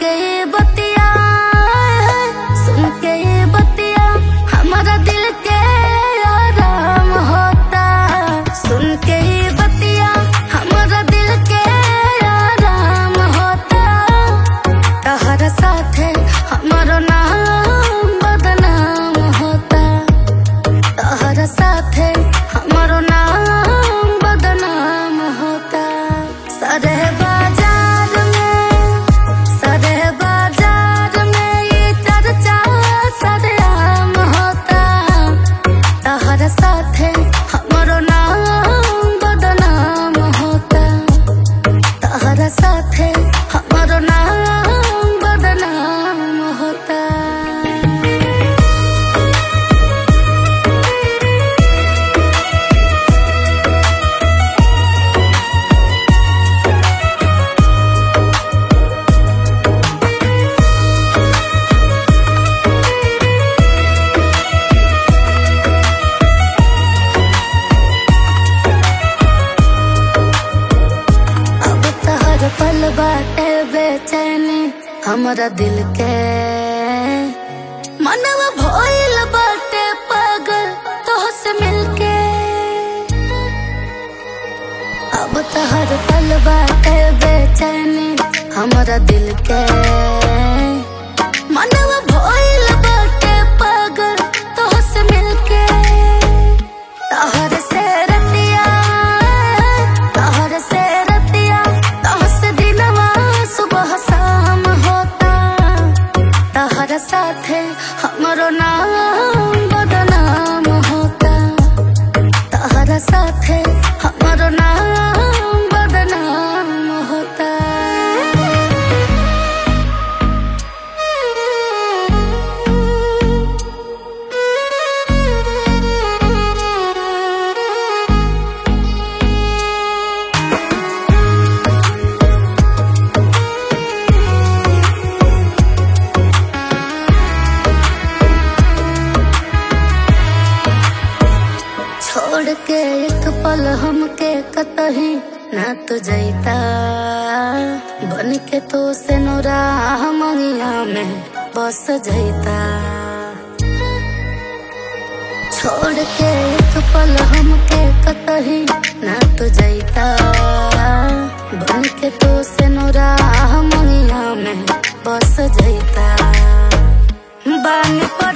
के ये बतिया, सुन के ये बतिया हमारा दिल के आराम होता। सुन के ये बतिया हमारा दिल के आराम होता। तहरा साथे हमारो नाम बदनाम होता। तहरा साथे हमारो नाम बदनाम होता। सरे बाजार में ये चर्चा सरेआम होता। तहरा साथे हमारो नाम बदनाम होता। तहरा साथे हमारो नाम बदनाम होता। पल बाटे बेचैनी हमरा दिल के, मनवा भइल बाटे पागल तोहसे मिलके। अब तहर पल बाटे बेचैनी हमरा दिल के, मनवा भइल बाटे पागल तोहसे मिलके। तहर से रतिया, तहर से रतिया, तोहसे दिनवा सुबह शाम होता। तहरा साथे हमारो नाम बदनाम होता। तहरा साथे हमारो नाम बदनाम होता। छोड़ के एक पल हमके कतही ना तो जैता। बन के तो से नोरा मंगिया में बस जैता। छोड़ के एक पल हमके कतही ना तो जैता। बन के तो से नोरा मंगिया में बस जैता। बानी